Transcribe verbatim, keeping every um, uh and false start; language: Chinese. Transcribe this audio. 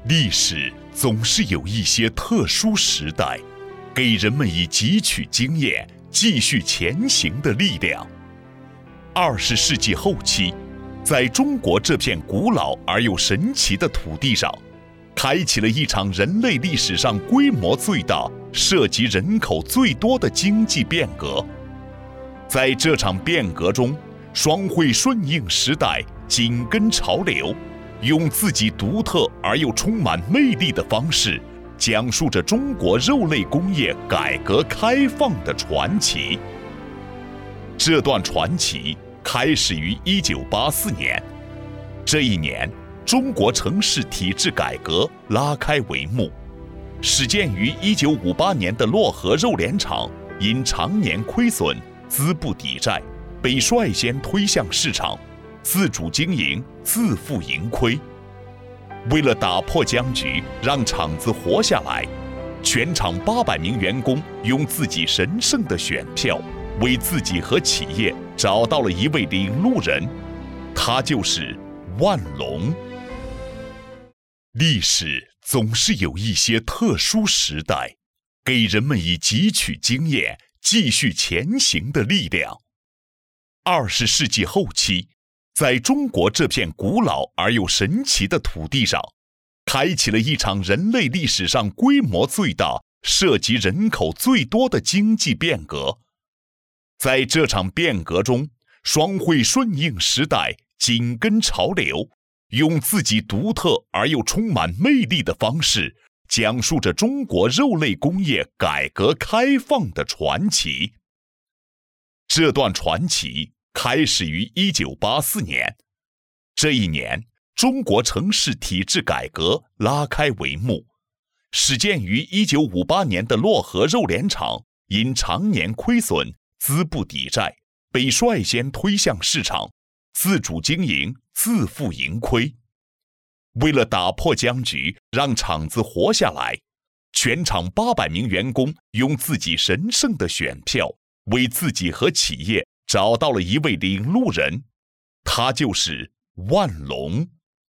历史总是有一些特殊时代，给人们以汲取经验、继续前行的力量。二十世纪后期，在中国这片古老而又神奇的土地上，开启了一场人类历史上规模最大、涉及人口最多的经济变革。在这场变革中，双汇顺应时代，紧跟潮流，用自己独特而又充满魅力的方式，讲述着中国肉类工业改革开放的传奇。这段传奇开始于一九八四年，这一年，中国城市体制改革拉开帷幕。始建于一九五八年的漯河肉联厂，因常年亏损，资不抵债，被率先推向市场，自主经营，自负盈亏。为了打破僵局，让厂子活下来，全厂八百名员工用自己神圣的选票，为自己和企业找到了一位领路人，他就是万隆。历史总是有一些特殊时代，给人们以汲取经验、继续前行的力量。二十世纪后期，在中国这片古老而又神奇的土地上，开启了一场人类历史上规模最大、涉及人口最多的经济变革。在这场变革中，双汇顺应时代，紧跟潮流，用自己独特而又充满魅力的方式，讲述着中国肉类工业改革开放的传奇。这段传奇开始于一九八四年，这一年，中国城市体制改革拉开帷幕。始建于一九五八年的漯河肉联厂，因常年亏损，资不抵债，被率先推向市场，自主经营，自负盈亏。为了打破僵局，让厂子活下来，全厂八百名员工用自己神圣的选票，为自己和企业找到了一位领路人，他就是万隆。